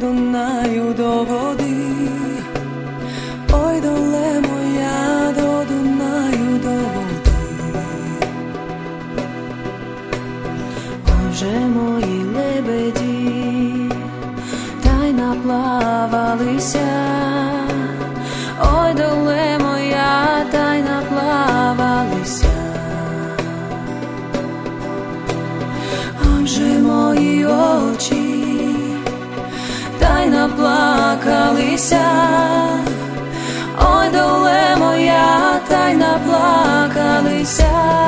Дунаю, до води. Ой, доле моя, до Дунаю, до води. Ой, вже мої лебеді та й наплавалися. Ой, доле моя, та й наплавалися. Ой, вже мої очі та й наплакалися. Ой, доле моя, та й наплакалися.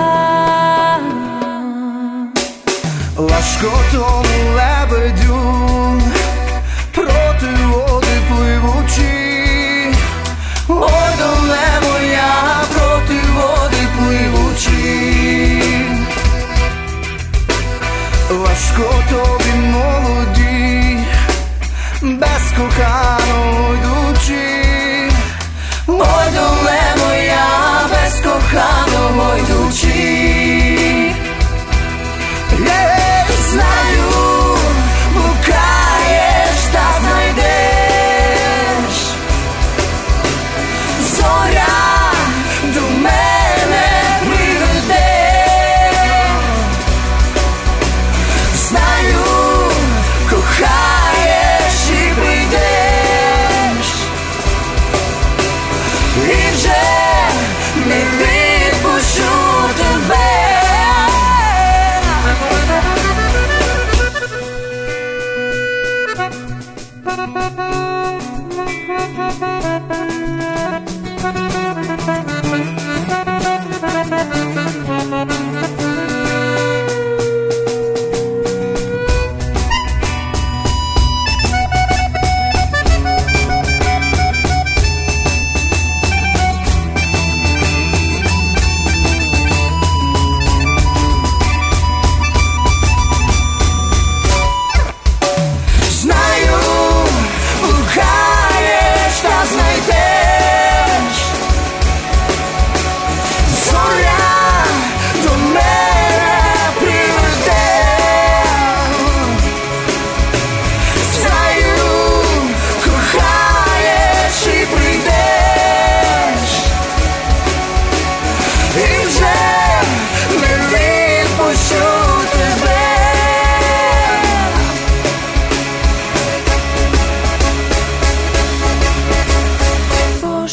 Важко тому лебедю проти води пливучи. Ой, доле моя, проти води пливучи. Важко тобі, молоді, без коханого йдучи. Ой, доле моя, без коханого йдучи. Знаю, блукаєш та знайдеш. Зоря до мене приведе. Знаю, кохаєш і прийдеш. І вже не відпущу тебе.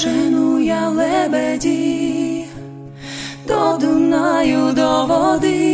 Пожену я лебеді до Дунаю, до води.